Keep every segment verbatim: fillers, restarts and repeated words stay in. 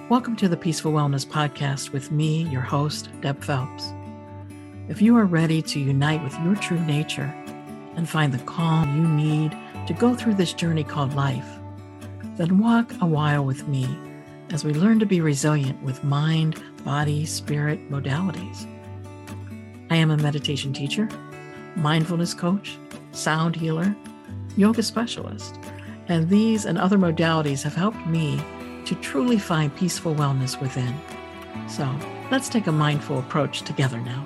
Welcome to the Peaceful Wellness Podcast with me, your host, Deb Phelps. If you are ready to unite with your true nature and find the calm you need to go through this journey called life, then walk a while with me as we learn to be resilient with mind, body, spirit modalities. I am a meditation teacher, mindfulness coach, sound healer, yoga specialist, and these and other modalities have helped me to truly find peaceful wellness within. So let's take a mindful approach together now.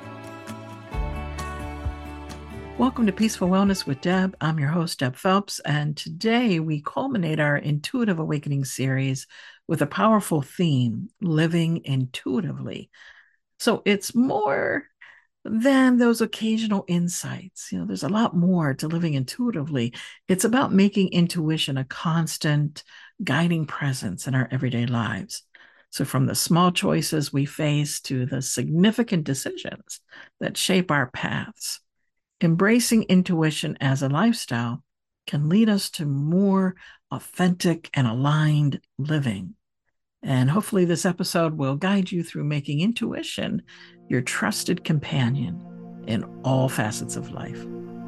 Welcome to Peaceful Wellness with Deb. I'm your host, Deb Phelps, and today we culminate our Intuitive Awakening series with a powerful theme, living intuitively. So it's more than those occasional insights. You know, there's a lot more to living intuitively. It's about making intuition a constant guiding presence in our everyday lives. So from the small choices we face to the significant decisions that shape our paths, embracing intuition as a lifestyle can lead us to more authentic and aligned living. And hopefully this episode will guide you through making intuition your trusted companion in all facets of life.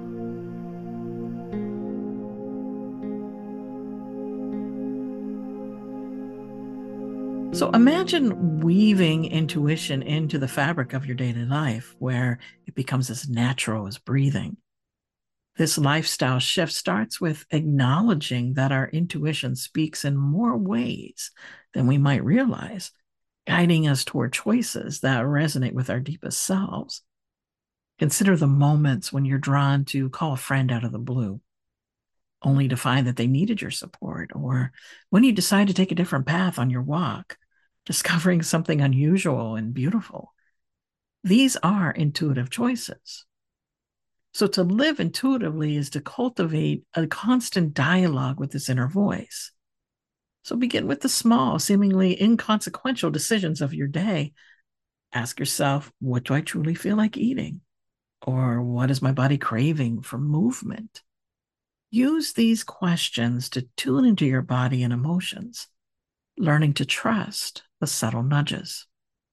So imagine weaving intuition into the fabric of your daily life where it becomes as natural as breathing. This lifestyle shift starts with acknowledging that our intuition speaks in more ways than we might realize, guiding us toward choices that resonate with our deepest selves. Consider the moments when you're drawn to call a friend out of the blue, only to find that they needed your support, or when you decide to take a different path on your walk, discovering something unusual and beautiful. These are intuitive choices. So to live intuitively is to cultivate a constant dialogue with this inner voice. So begin with the small, seemingly inconsequential decisions of your day. Ask yourself, what do I truly feel like eating? Or what is my body craving for movement? Use these questions to tune into your body and emotions, learning to trust the subtle nudges.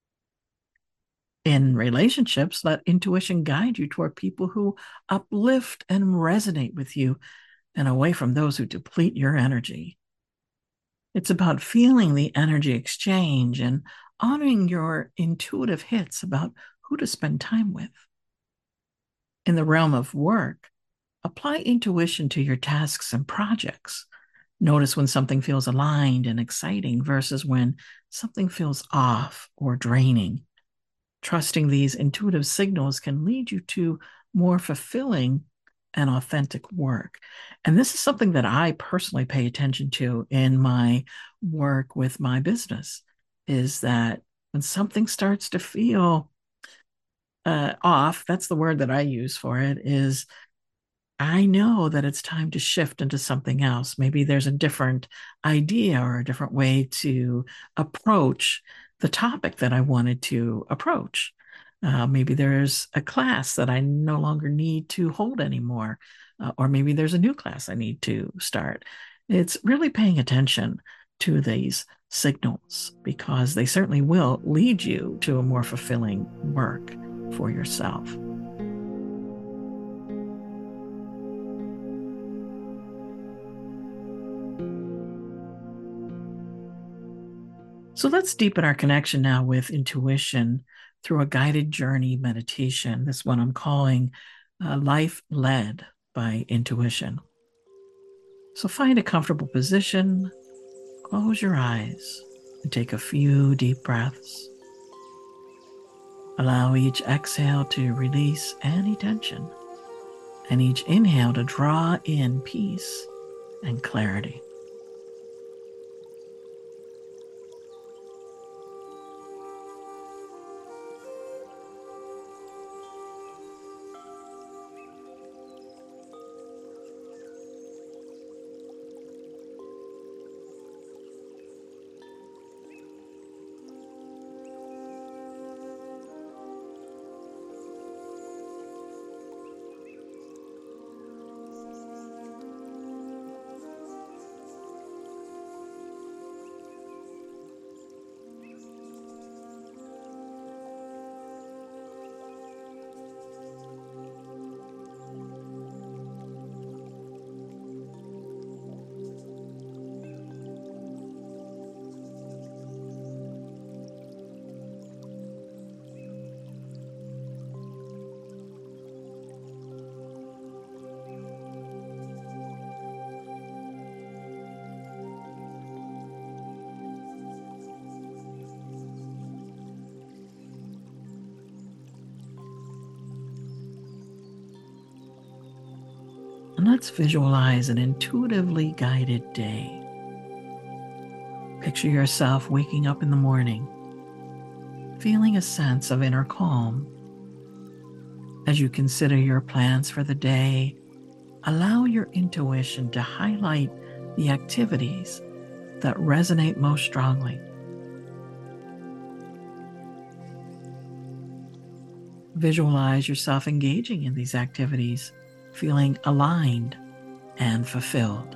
In relationships, let intuition guide you toward people who uplift and resonate with you and away from those who deplete your energy. It's about feeling the energy exchange and honoring your intuitive hits about who to spend time with. In the realm of work, apply intuition to your tasks and projects. Notice when something feels aligned and exciting versus when something feels off or draining. Trusting these intuitive signals can lead you to more fulfilling and authentic work. And this is something that I personally pay attention to in my work with my business, is that when something starts to feel uh, off, that's the word that I use for it, is I know that it's time to shift into something else. Maybe there's a different idea or a different way to approach the topic that I wanted to approach. Uh, maybe there's a class that I no longer need to hold anymore, uh, or maybe there's a new class I need to start. It's really paying attention to these signals because they certainly will lead you to a more fulfilling work for yourself. So let's deepen our connection now with intuition through a guided journey meditation. This one I'm calling uh, Life Led by Intuition. So find a comfortable position, close your eyes, and take a few deep breaths. Allow each exhale to release any tension, and each inhale to draw in peace and clarity. let's visualize an intuitively guided day. Picture yourself waking up in the morning, feeling a sense of inner calm. As you consider your plans for the day, allow your intuition to highlight the activities that resonate most strongly. Visualize yourself engaging in these activities, feeling aligned and fulfilled.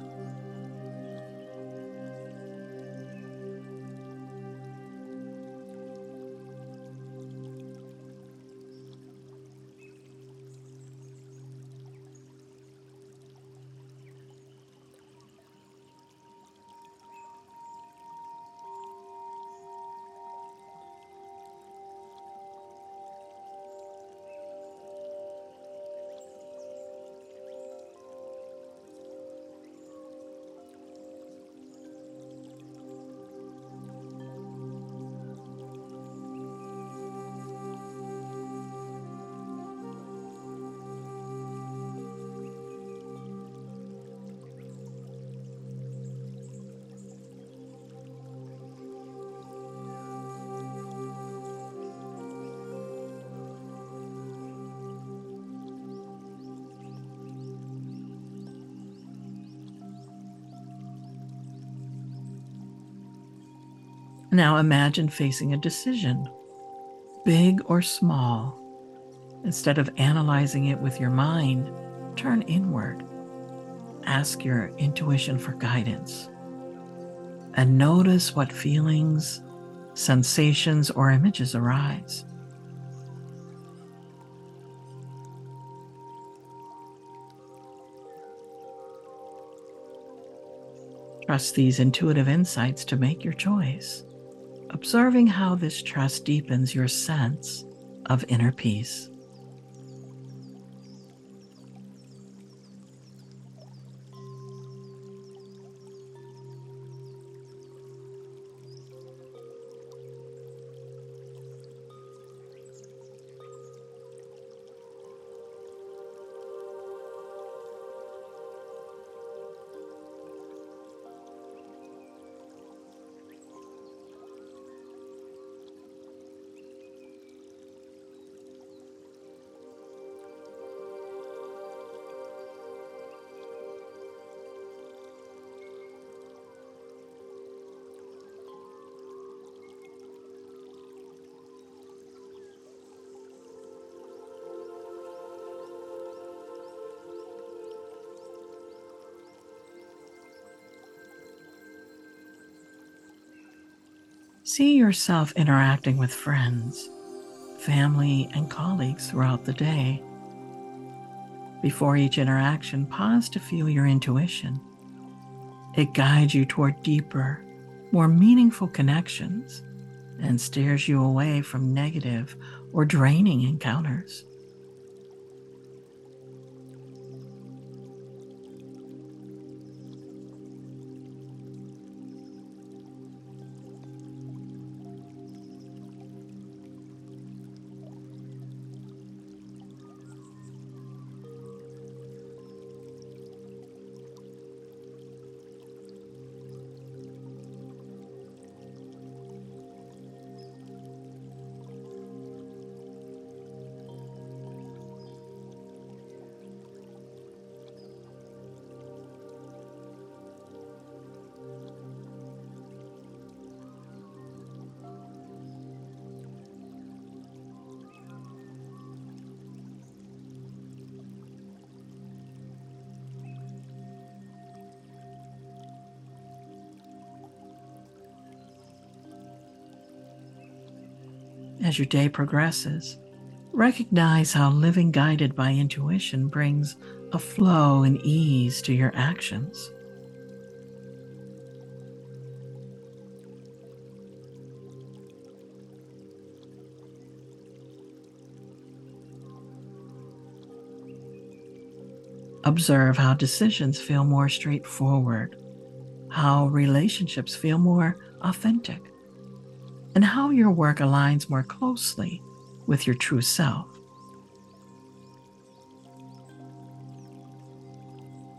Now imagine facing a decision, big or small. Instead of analyzing it with your mind, turn inward. Ask your intuition for guidance. And notice what feelings, sensations, or images arise. Trust these intuitive insights to make your choice, observing how this trust deepens your sense of inner peace. See yourself interacting with friends, family, and colleagues throughout the day. Before each interaction, pause to feel your intuition. It guides you toward deeper, more meaningful connections and steers you away from negative or draining encounters. As your day progresses, recognize how living guided by intuition brings a flow and ease to your actions. Observe how decisions feel more straightforward, how relationships feel more authentic, and how your work aligns more closely with your true self.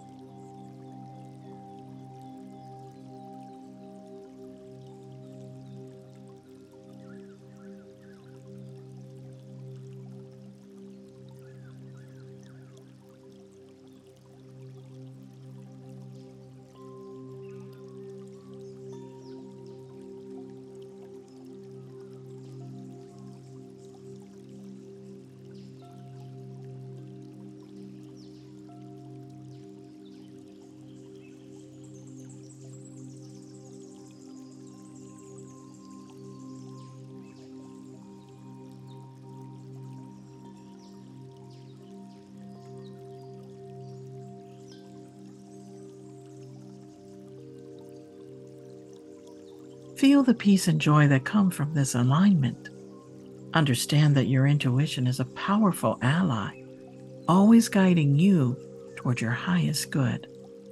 Feel the peace and joy that come from this alignment. Understand that your intuition is a powerful ally, always guiding you toward your highest good.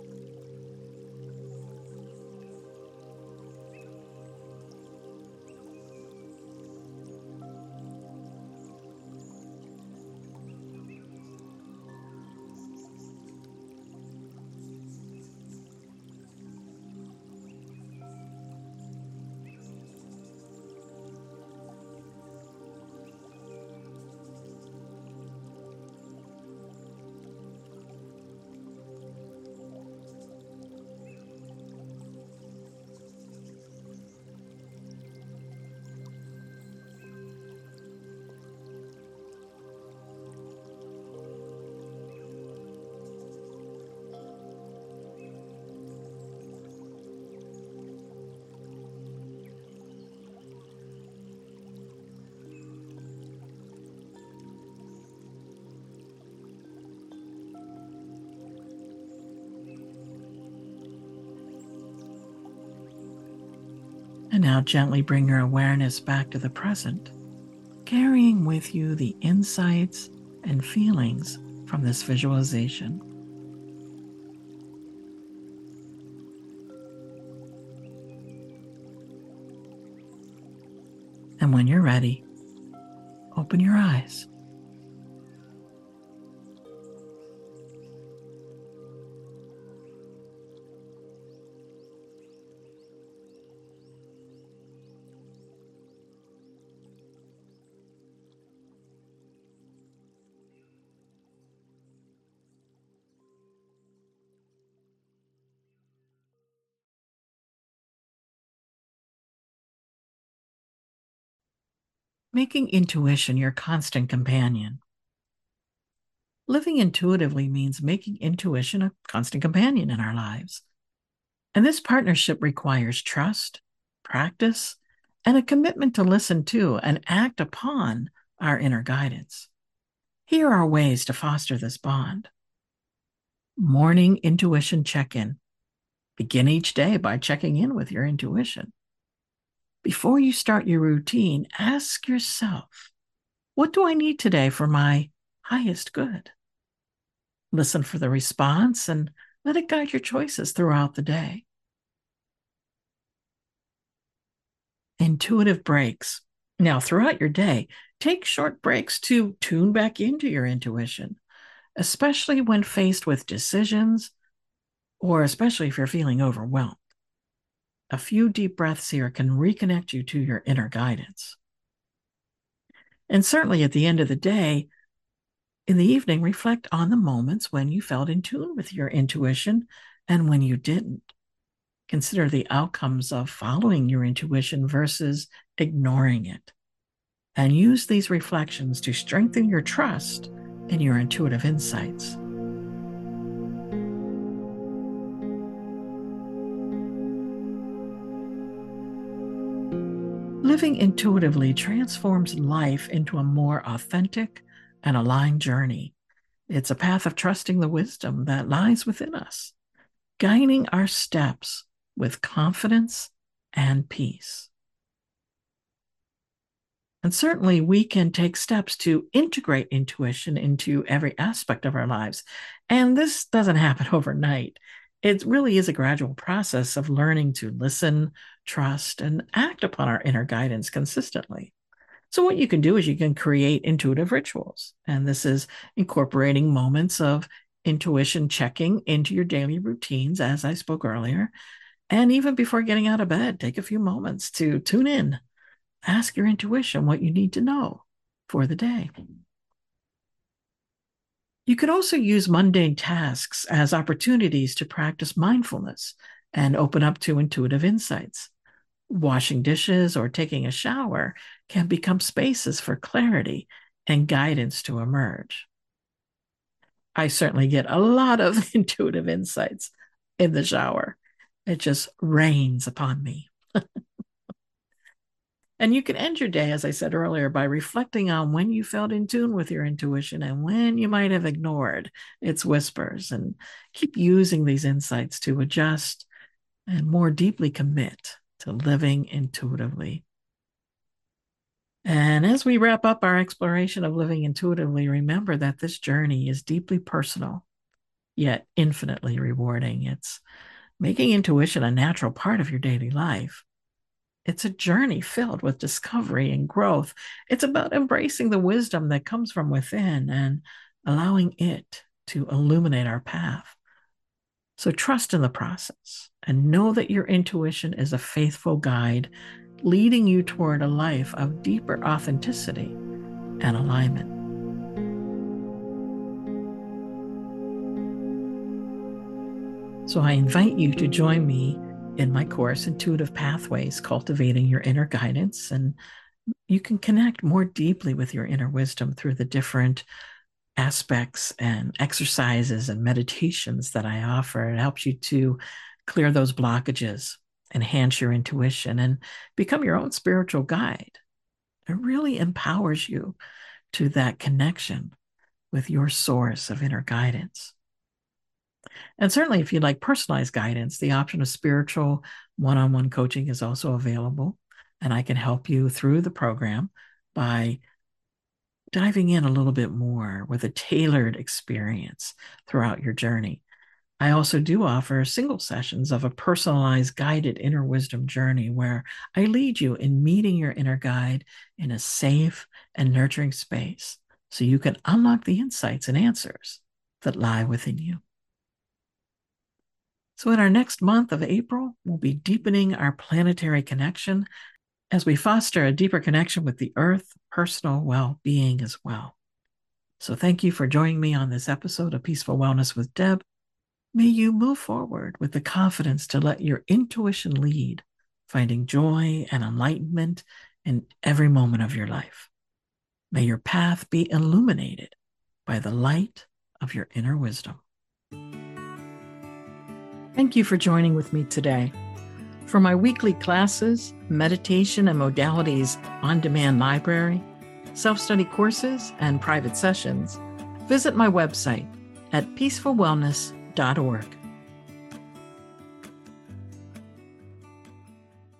And now gently bring your awareness back to the present, carrying with you the insights and feelings from this visualization. And when you're ready, open your eyes. Making intuition your constant companion. Living intuitively means making intuition a constant companion in our lives. And this partnership requires trust, practice, and a commitment to listen to and act upon our inner guidance. Here are ways to foster this bond. Morning intuition check-in. Begin each day by checking in with your intuition. Before you start your routine, ask yourself, what do I need today for my highest good? Listen for the response and let it guide your choices throughout the day. Intuitive breaks. Now, throughout your day, take short breaks to tune back into your intuition, especially when faced with decisions or especially if you're feeling overwhelmed. A few deep breaths here can reconnect you to your inner guidance. And certainly at the end of the day, in the evening, reflect on the moments when you felt in tune with your intuition and when you didn't. Consider the outcomes of following your intuition versus ignoring it. And use these reflections to strengthen your trust in your intuitive insights. Living intuitively transforms life into a more authentic and aligned journey. It's a path of trusting the wisdom that lies within us, guiding our steps with confidence and peace. And certainly we can take steps to integrate intuition into every aspect of our lives. And this doesn't happen overnight. It really is a gradual process of learning to listen, trust, and act upon our inner guidance consistently. So what you can do is you can create intuitive rituals. And this is incorporating moments of intuition checking into your daily routines, as I spoke earlier. And even before getting out of bed, take a few moments to tune in. Ask your intuition what you need to know for the day. You can also use mundane tasks as opportunities to practice mindfulness and open up to intuitive insights. Washing dishes or taking a shower can become spaces for clarity and guidance to emerge. I certainly get a lot of intuitive insights in the shower. It just rains upon me. And you can end your day, as I said earlier, by reflecting on when you felt in tune with your intuition and when you might have ignored its whispers, and keep using these insights to adjust and more deeply commit to living intuitively. And as we wrap up our exploration of living intuitively, remember that this journey is deeply personal, yet infinitely rewarding. It's making intuition a natural part of your daily life. It's a journey filled with discovery and growth. It's about embracing the wisdom that comes from within and allowing it to illuminate our path. So trust in the process and know that your intuition is a faithful guide leading you toward a life of deeper authenticity and alignment. So I invite you to join me in my course, Intuitive Pathways, Cultivating Your Inner Guidance. And you can connect more deeply with your inner wisdom through the different aspects and exercises and meditations that I offer. It helps you to clear those blockages, enhance your intuition, and become your own spiritual guide. It really empowers you to that connection with your source of inner guidance. And certainly, if you'd like personalized guidance, the option of spiritual one-on-one coaching is also available. And I can help you through the program by diving in a little bit more with a tailored experience throughout your journey. I also do offer single sessions of a personalized guided inner wisdom journey where I lead you in meeting your inner guide in a safe and nurturing space so you can unlock the insights and answers that lie within you. So in our next month of April, we'll be deepening our planetary connection as we foster a deeper connection with the earth, personal well-being as well. So thank you for joining me on this episode of Peaceful Wellness with Deb. May you move forward with the confidence to let your intuition lead, finding joy and enlightenment in every moment of your life. May your path be illuminated by the light of your inner wisdom. Thank you for joining with me today. For my weekly classes, meditation and modalities on-demand library, self-study courses, and private sessions, visit my website at peaceful wellness dot org.